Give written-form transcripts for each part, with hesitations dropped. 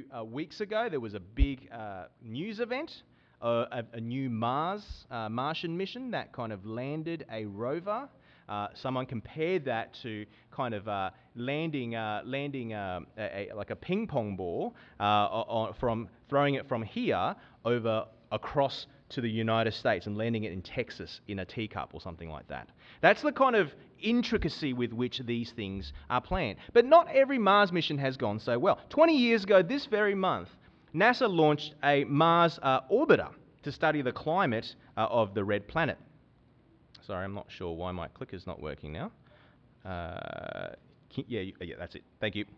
weeks ago, there was a big news event, a new Martian mission that kind of landed a rover. Someone compared that to kind of landing like a ping pong ball from throwing it from here over across to the United States and landing it in Texas in a teacup or something like that. That's the kind of intricacy with which these things are planned. But not every Mars mission has gone so well. 20 years ago, this very month, NASA launched a Mars orbiter to study the climate of the red planet. Sorry, I'm not sure why my clicker's not working now. Yeah, that's it. Thank you.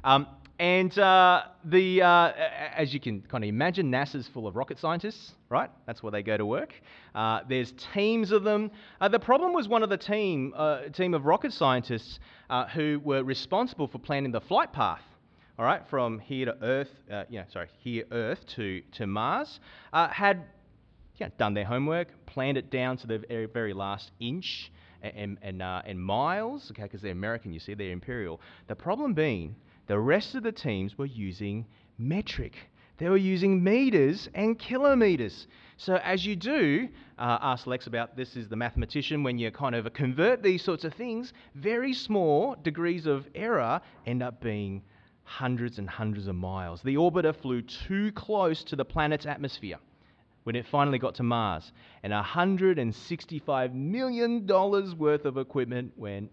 As you can kind of imagine, NASA's full of rocket scientists, right? That's where they go to work. There's teams of them. The problem was one of the team of rocket scientists who were responsible for planning the flight path. All right, from here to Earth, Earth to Mars, had done their homework, planned it down to the very, very last inch and miles, okay, because they're American, you see, they're imperial. The problem being, the rest of the teams were using metric. They were using meters and kilometers. So as you do, ask Lex about this, is the mathematician, when you kind of convert these sorts of things, very small degrees of error end up being hundreds and hundreds of miles. The orbiter flew too close to the planet's atmosphere when it finally got to Mars, and $165 million worth of equipment went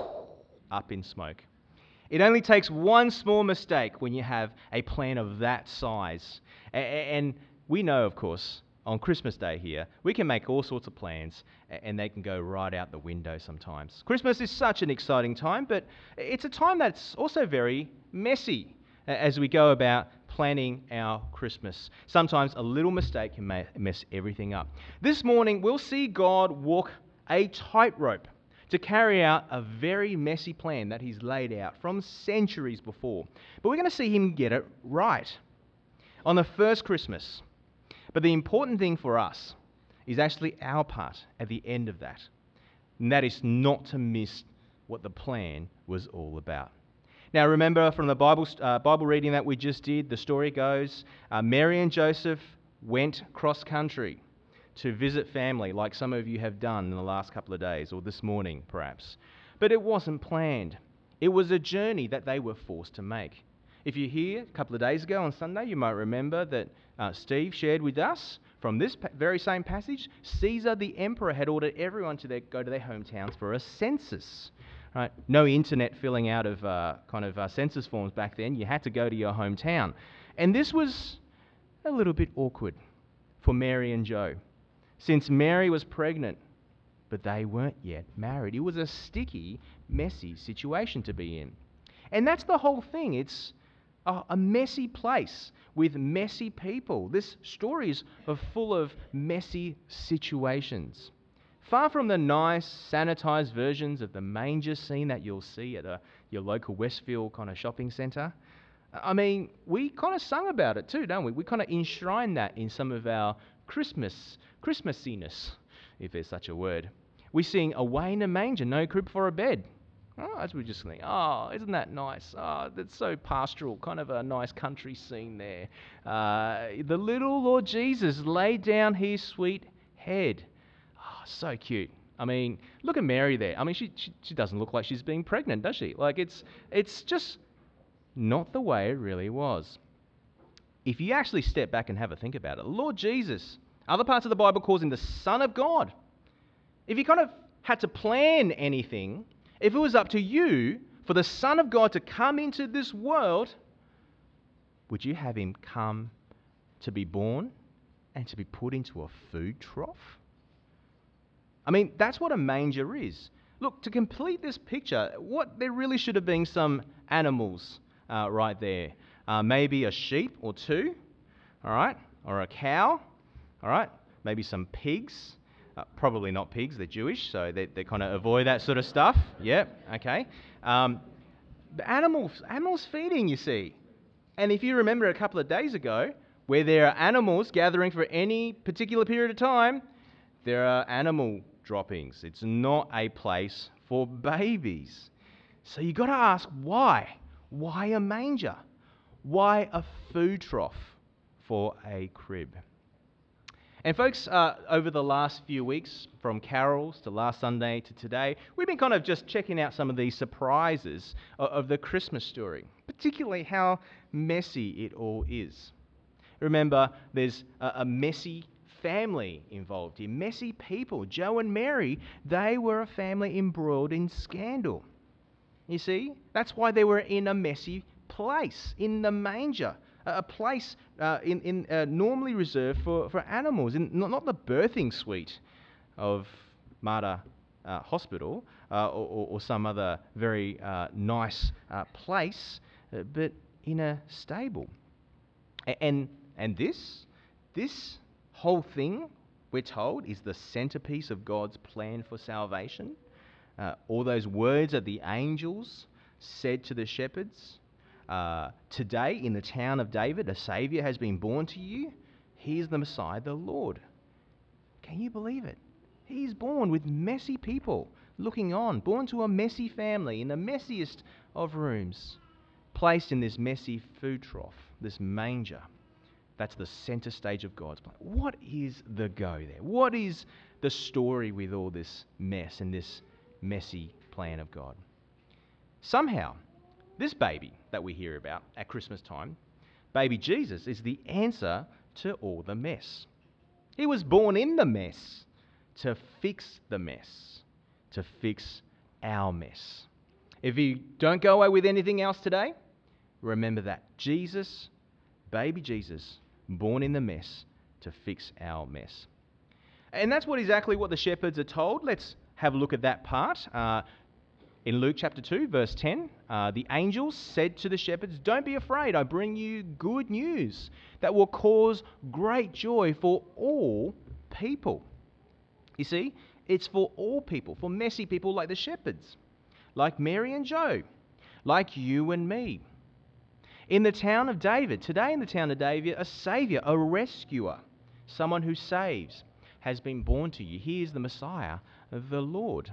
up in smoke. It only takes one small mistake when you have a plan of that size. And we know, of course, on Christmas Day here, we can make all sorts of plans, and they can go right out the window sometimes. Christmas is such an exciting time, but it's a time that's also very messy as we go about planning our Christmas. Sometimes a little mistake can mess everything up. This morning, we'll see God walk a tightrope to carry out a very messy plan that he's laid out from centuries before. But we're going to see him get it right on the first Christmas. But the important thing for us is actually our part at the end of that. And that is not to miss what the plan was all about. Now, remember from the Bible reading that we just did, the story goes, Mary and Joseph went cross-country to visit family, like some of you have done in the last couple of days, or this morning, perhaps. But it wasn't planned. It was a journey that they were forced to make. If you're here a couple of days ago on Sunday, you might remember that Steve shared with us from this very same passage, Caesar the emperor had ordered everyone to go to their hometowns for a census. Right? No internet filling out of census forms back then. You had to go to your hometown. And this was a little bit awkward for Mary and Joe, since Mary was pregnant, but they weren't yet married. It was a sticky, messy situation to be in. And that's the whole thing. It's a messy place with messy people. This story is full of messy situations. Far from the nice, sanitized versions of the manger scene that you'll see at your local Westfield kind of shopping centre. I mean, we kind of sung about it too, don't we? We kind of enshrine that in some of our Christmassiness, if there's such a word. We sing, "Away in a manger, no crib for a bed." Oh, as we just think, oh, isn't that nice? Oh, that's so pastoral, kind of a nice country scene there. The little Lord Jesus laid down his sweet head. So cute. I mean, look at Mary there. I mean, she doesn't look like she's being pregnant, does she? Like, it's just not the way it really was. If you actually step back and have a think about it, Lord Jesus, other parts of the Bible calls him the Son of God. If you kind of had to plan anything, if it was up to you for the Son of God to come into this world, would you have him come to be born and to be put into a food trough? I mean, that's what a manger is. Look, to complete this picture, there really should have been some animals right there. Maybe a sheep or two, all right, or a cow, all right, maybe some pigs. Probably not pigs, they're Jewish, so they kind of avoid that sort of stuff. Yep, okay. The animals feeding, you see. And if you remember a couple of days ago, where there are animals gathering for any particular period of time, there are animal droppings. It's not a place for babies. So you've got to ask why? Why a manger? Why a food trough for a crib. And folks, over the last few weeks, from carols to last Sunday to today, we've been kind of just checking out some of these surprises of the Christmas story, particularly how messy it all is. Remember, there's a messy family involved here, messy people. Joe and Mary, they were a family embroiled in scandal. You see, that's why they were in a messy place, in the manger, a place normally reserved for animals, not the birthing suite of Mater Hospital or some other very nice place, but in a stable. And this whole thing, we're told, is the centerpiece of God's plan for salvation. All those words that the angels said to the shepherds. Today, in the town of David, a Saviour has been born to you. He is the Messiah, the Lord. Can you believe it? He's born with messy people looking on, born to a messy family in the messiest of rooms, placed in this messy food trough, this manger. That's the center stage of God's plan. What is the go there? What is the story with all this mess and this messy plan of God? Somehow, this baby that we hear about at Christmas time, baby Jesus, is the answer to all the mess. He was born in the mess to fix the mess, to fix our mess. If you don't go away with anything else today, remember that Jesus, baby Jesus, born in the mess to fix our mess. And that's exactly what the shepherds are told. Let's have a look at that part. In Luke chapter 2, verse 10, the angels said to the shepherds, "Don't be afraid, I bring you good news that will cause great joy for all people." You see, it's for all people, for messy people like the shepherds, like Mary and Joe, like you and me. In the town of David, today in the town of David, a Saviour, a rescuer, someone who saves, has been born to you. He is the Messiah, the Lord.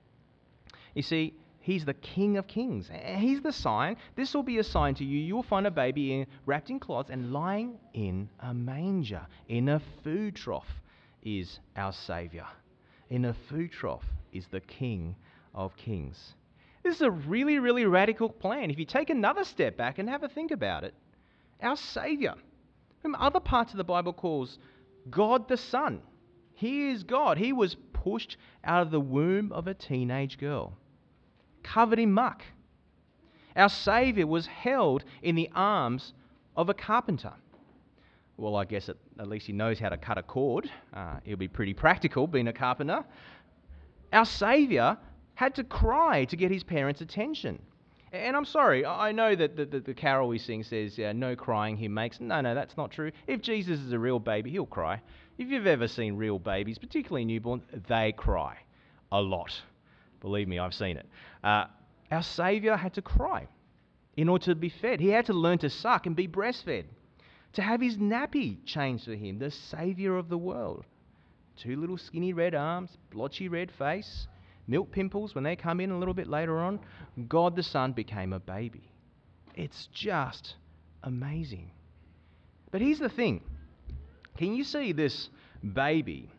You see, He's the King of Kings. He's the sign. This will be a sign to you. You will find a baby wrapped in cloths and lying in a manger. In a food trough is our Saviour. In a food trough is the King of Kings. This is a really, really radical plan. If you take another step back and have a think about it, our Saviour, whom other parts of the Bible calls God the Son, He is God. He was pushed out of the womb of a teenage girl, covered in muck. Our Saviour was held in the arms of a carpenter. Well, I guess at least he knows how to cut a cord. He'll be pretty practical being a carpenter. Our Saviour had to cry to get his parents' attention. And I'm sorry, I know that the carol we sing says, no crying he makes. No, that's not true. If Jesus is a real baby, he'll cry. If you've ever seen real babies, particularly newborns, they cry a lot. Believe me, I've seen it. Our Saviour had to cry in order to be fed. He had to learn to suck and be breastfed, to have his nappy changed for him, the Saviour of the world. 2 little skinny red arms, blotchy red face, milk pimples when they come in a little bit later on. God the Son became a baby. It's just amazing. But here's the thing. Can you see this baby?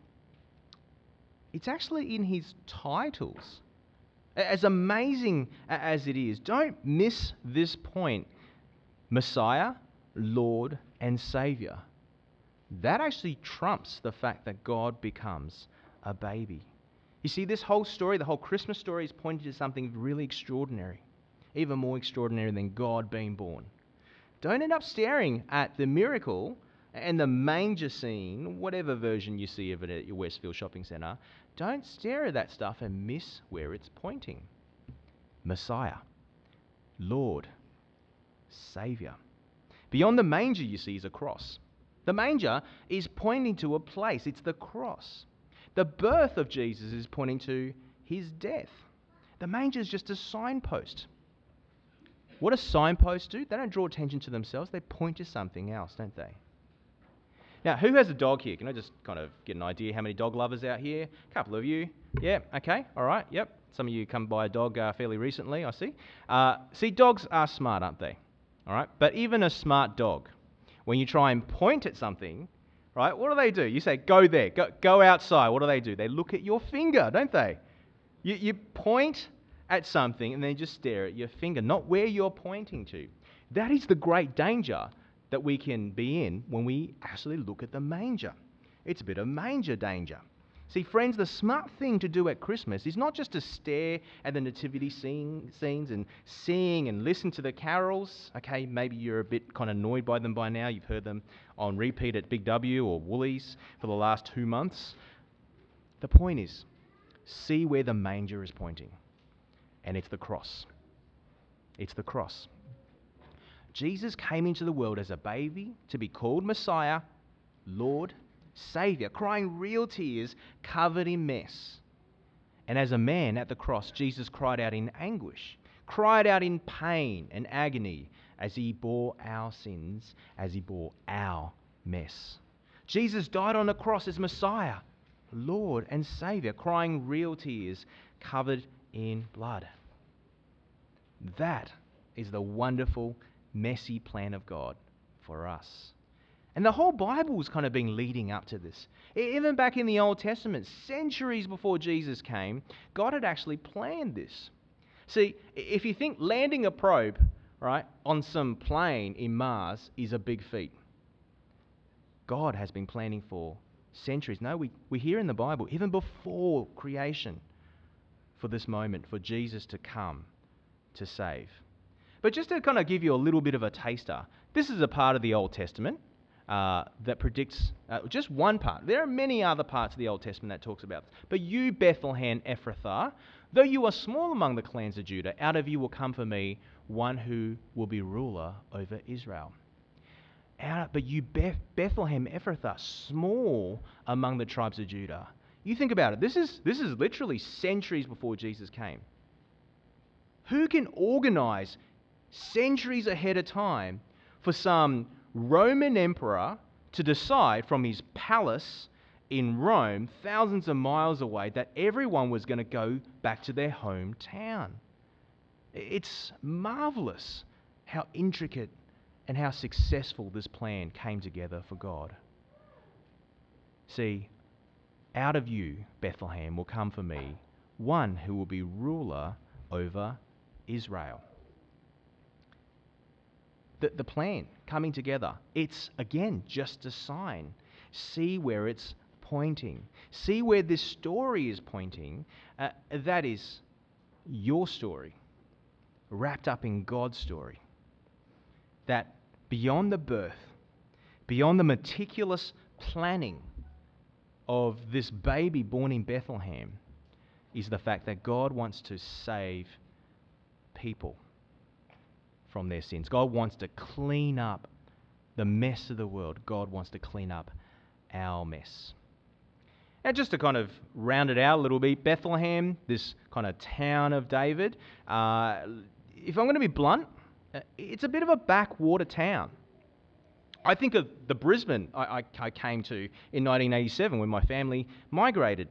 It's actually in his titles. As amazing as it is, don't miss this point. Messiah, Lord, and Saviour. That actually trumps the fact that God becomes a baby. You see, this whole story, the whole Christmas story, is pointing to something really extraordinary, even more extraordinary than God being born. Don't end up staring at the miracle and the manger scene, whatever version you see of it at your Westfield shopping centre. Don't stare at that stuff and miss where it's pointing. Messiah, Lord, Saviour. Beyond the manger, you see, is a cross. The manger is pointing to a place. It's the cross. The birth of Jesus is pointing to his death. The manger is just a signpost. What do signposts do? They don't draw attention to themselves. They point to something else, don't they? Now, who has a dog here? Can I just kind of get an idea how many dog lovers out here? A couple of you. Yeah, okay, all right, yep. Some of you come by a dog fairly recently, I see. See, dogs are smart, aren't they? All right, but even a smart dog when you try and point at something, right, what do? You say, go there, go outside. What do? They look at your finger, don't they? You point at something and then just stare at your finger, not where you're pointing to. That is the great danger that we can be in when we actually look at the manger. It's a bit of manger danger. See, friends, the smart thing to do at Christmas is not just to stare at the nativity scenes and sing and listen to the carols. Okay, maybe you're a bit kind of annoyed by them by now. You've heard them on repeat at Big W or Woolies for the last 2 months. The point is, see where the manger is pointing, and it's the cross. It's the cross. Jesus came into the world as a baby to be called Messiah, Lord, Saviour, crying real tears, covered in mess. And as a man at the cross, Jesus cried out in anguish, cried out in pain and agony as he bore our sins, as he bore our mess. Jesus died on the cross as Messiah, Lord and Saviour, crying real tears, covered in blood. That is the wonderful, messy plan of God for us. And the whole Bible's kind of been leading up to this. Even back in the Old Testament, centuries before Jesus came, God had actually planned this. See, if you think landing a probe, right, on some plane in Mars is a big feat, God has been planning for centuries. No, we hear in the Bible, even before creation, for this moment, for Jesus to come to save. But just to kind of give you a little bit of a taster, this is a part of the Old Testament that predicts just one part. There are many other parts of the Old Testament that talks about this. But you, Bethlehem Ephrathah, though you are small among the clans of Judah, out of you will come for me one who will be ruler over Israel. But you, Bethlehem Ephrathah, small among the tribes of Judah. You think about it. This is literally centuries before Jesus came. Who can organize centuries ahead of time for some Roman emperor to decide from his palace in Rome, thousands of miles away, that everyone was going to go back to their hometown? It's marvelous how intricate and how successful this plan came together for God. See, out of you, Bethlehem, will come for me one who will be ruler over Israel. The plan coming together, it's again just a sign. See where it's pointing. See where this story is pointing. That is your story, wrapped up in God's story. That beyond the birth, beyond the meticulous planning of this baby born in Bethlehem, is the fact that God wants to save people from their sins. God wants to clean up the mess of the world. God wants to clean up our mess. And just to kind of round it out a little bit, Bethlehem, this kind of town of David, if I'm going to be blunt, it's a bit of a backwater town. I think of the Brisbane I came to in 1987 when my family migrated.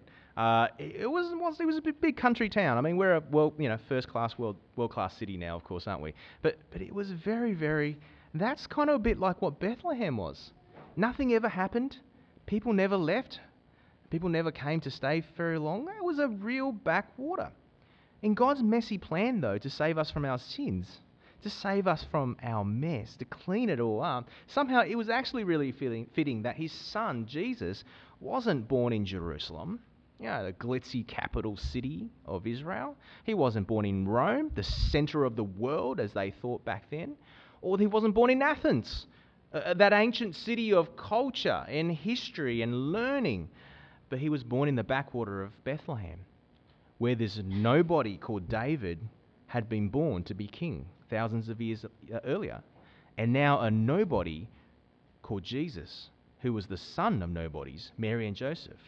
It was a big country town. I mean, we're a first-class world-class city now, of course, aren't we? But it was very. That's kind of a bit like what Bethlehem was. Nothing ever happened. People never left. People never came to stay very long. It was a real backwater. In God's messy plan, though, to save us from our sins, to save us from our mess, to clean it all up, somehow it was actually really fitting that his son, Jesus, wasn't born in Jerusalem, the glitzy capital city of Israel. He wasn't born in Rome, the center of the world as they thought back then. Or he wasn't born in Athens, that ancient city of culture and history and learning. But he was born in the backwater of Bethlehem, where this nobody called David had been born to be king thousands of years earlier. And now a nobody called Jesus, who was the son of nobodies, Mary and Joseph.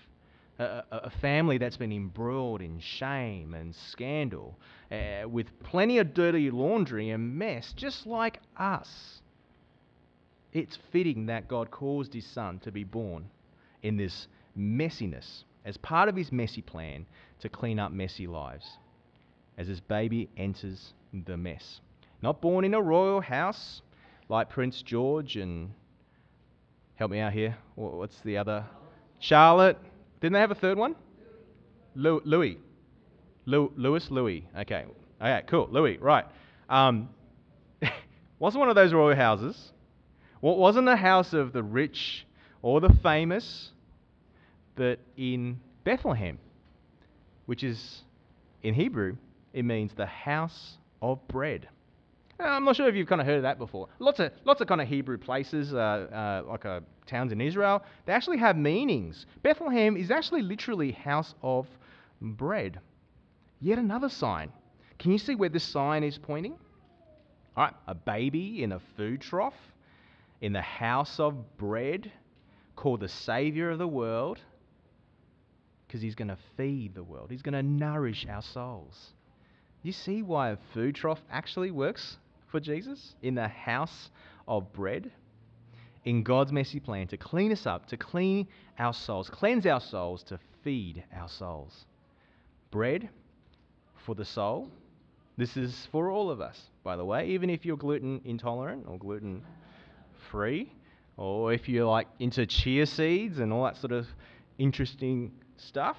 A family that's been embroiled in shame and scandal, with plenty of dirty laundry and mess, just like us. It's fitting that God caused his son to be born in this messiness, as part of his messy plan to clean up messy lives, as this baby enters the mess. Not born in a royal house like Prince George and Help me out here. What's the other? Charlotte. Didn't they have a third one? Louis. Louis. Okay. Okay, cool. Louis, right. Um, wasn't one of those royal houses. Wasn't a house of the rich or the famous, but in Bethlehem, which is, in Hebrew, it means the house of bread. I'm not sure if you've kind of heard of that before. Lots of kind of Hebrew places, towns in Israel, they actually have meanings. Bethlehem is actually literally house of bread. Yet another sign. Can you see where this sign is pointing? All right, a baby in a food trough, in the house of bread, called the Savior of the world, because he's going to feed the world. He's going to nourish our souls. You see why a food trough actually works for Jesus? In the house of bread, in God's messy plan to clean us up, to clean our souls, cleanse our souls, to feed our souls. Bread for the soul. This is for all of us, by the way, even if you're gluten intolerant or gluten free, or if you're like into chia seeds and all that sort of interesting stuff.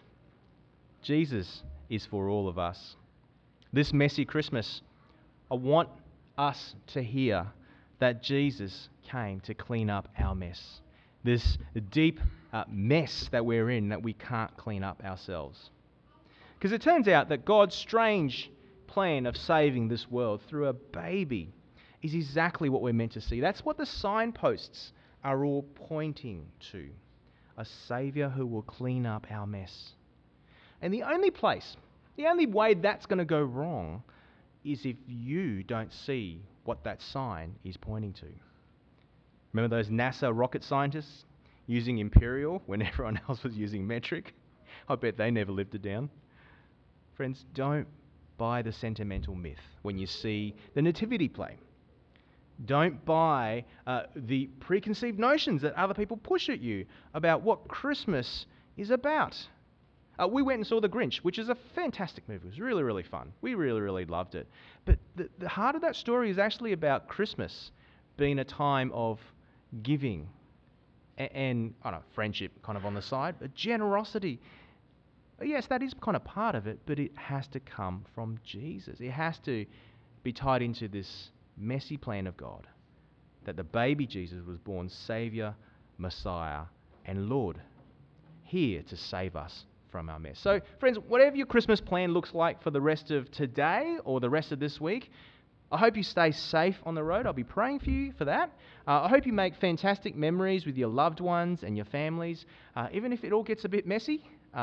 Jesus is for all of us. This messy Christmas, I want us to hear that Jesus came to clean up our mess. This deep mess that we're in that we can't clean up ourselves. Because it turns out that God's strange plan of saving this world through a baby is exactly what we're meant to see. That's what the signposts are all pointing to. A Saviour who will clean up our mess. And the only way that's going to go wrong is if you don't see what that sign is pointing to. Remember those NASA rocket scientists using imperial when everyone else was using metric? I bet they never lived it down. Friends, don't buy the sentimental myth when you see the nativity play. Don't buy the preconceived notions that other people push at you about what Christmas is about. We went and saw The Grinch, which is a fantastic movie. It was really, really fun. We really, really loved it. But the heart of that story is actually about Christmas being a time of giving and I don't know, friendship kind of on the side, but generosity. Yes, that is kind of part of it, but it has to come from Jesus. It has to be tied into this messy plan of God, that the baby Jesus was born Saviour, Messiah, and Lord, here to save us from our mess. So, friends, whatever your Christmas plan looks like for the rest of today or the rest of this week, I hope you stay safe on the road. I'll be praying for you for that. I hope you make fantastic memories with your loved ones and your families, even if it all gets a bit messy.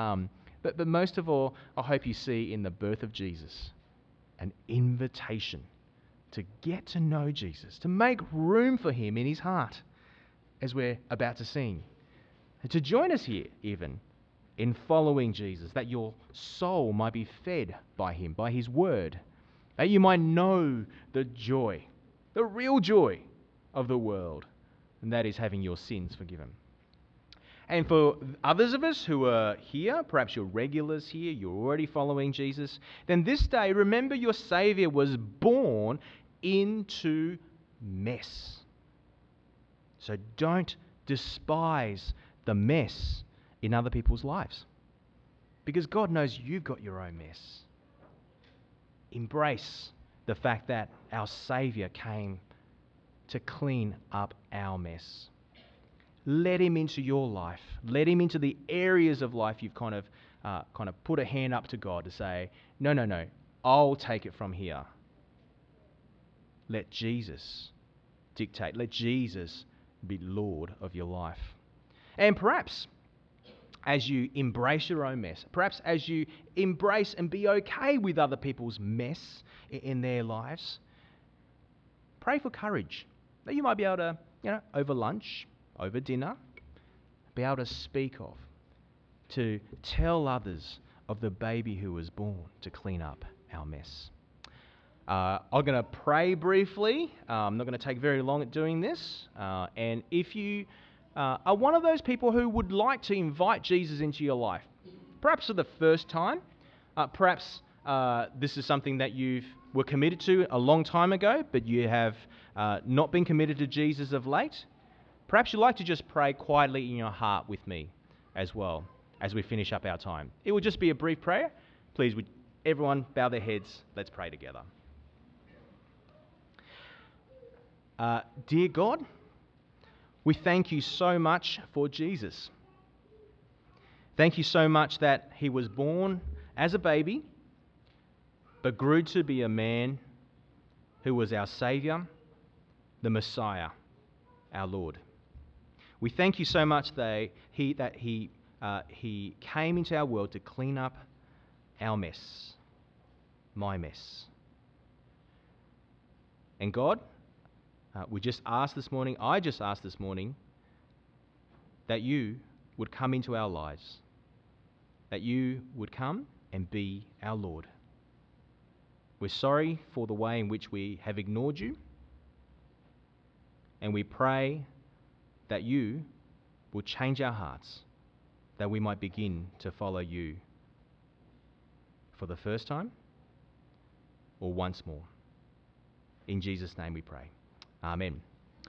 But most of all, I hope you see in the birth of Jesus an invitation to get to know Jesus, to make room for him in his heart, as we're about to sing. And to join us here, even, in following Jesus, that your soul might be fed by him, by his word, that you might know the joy, the real joy of the world, and that is having your sins forgiven. And for others of us who are here, perhaps you're regulars here, you're already following Jesus, then this day, remember your Saviour was born into mess. So don't despise the mess in other people's lives, because God knows you've got your own mess. Embrace the fact that our Saviour came to clean up our mess. Let him into your life. Let him into the areas of life you've kind of put a hand up to God to say, no, I'll take it from here. Let Jesus dictate. Let Jesus be Lord of your life. And perhaps as you embrace your own mess, perhaps as you embrace and be okay with other people's mess in their lives, pray for courage that you might be able to, over lunch, over dinner, be able to speak of, to tell others of the baby who was born to clean up our mess. I'm going to pray briefly. I'm not going to take very long at doing this. And if you are one of those people who would like to invite Jesus into your life, perhaps for the first time, perhaps this is something that you were committed to a long time ago, but you have not been committed to Jesus of late, perhaps you'd like to just pray quietly in your heart with me as well as we finish up our time. It will just be a brief prayer. Please, would everyone bow their heads? Let's pray together. Dear God, we thank you so much for Jesus. Thank you so much that he was born as a baby, but grew to be a man who was our Saviour, the Messiah, our Lord. We thank you so much that he came into our world to clean up our mess, my mess. And God, I just ask this morning that you would come into our lives, that you would come and be our Lord. We're sorry for the way in which we have ignored you, and we pray that you will change our hearts, that we might begin to follow you for the first time or once more. In Jesus' name we pray. Amen.